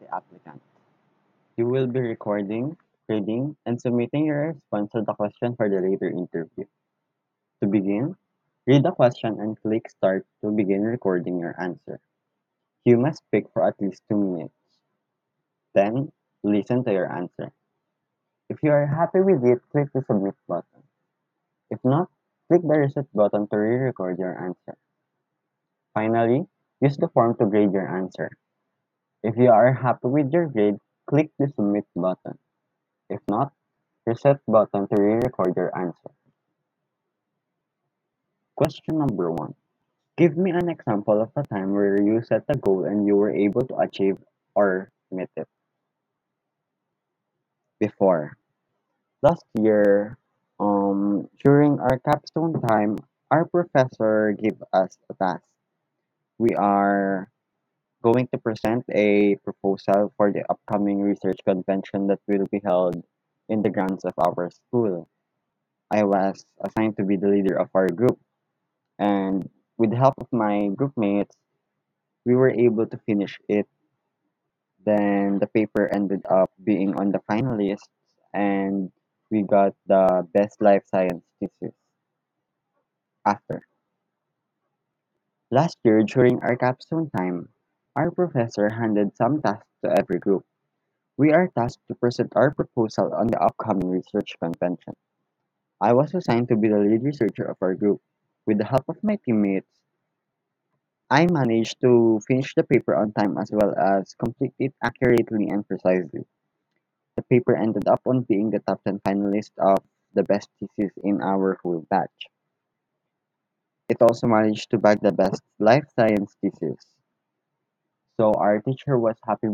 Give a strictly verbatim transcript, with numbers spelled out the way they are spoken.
the applicant. You will be recording, grading, and submitting your response to the question for the later interview. To begin, read the question and click Start to begin recording your answer. You must speak for at least two minutes. Then, listen to your answer. If you are happy with it, click the Submit button. If not, click the Reset button to re-record your answer. Finally, use the form to grade your answer. If you are happy with your grade, click the Submit button. If not, Reset button to re-record your answer. Question number one. Give me an example of a time where you set a goal and you were able to achieve or meet it. Before. Last year, um, during our capstone time, our professor gave us a task. We are going to present a proposal for the upcoming research convention that will be held in the grounds of our school. I was assigned to be the leader of our group, and with the help of my group mates, we were able to finish it. Then the paper ended up being on the finalists, and we got the best life science thesis after. Last year, during our capstone time, our professor handed some tasks to every group. We are tasked to present our proposal on the upcoming research convention. I was assigned to be the lead researcher of our group. With the help of my teammates, I managed to finish the paper on time as well as complete it accurately and precisely. The paper ended up on being the top ten finalist of the best thesis in our whole batch. It also managed to bag the best life science thesis. So our teacher was happy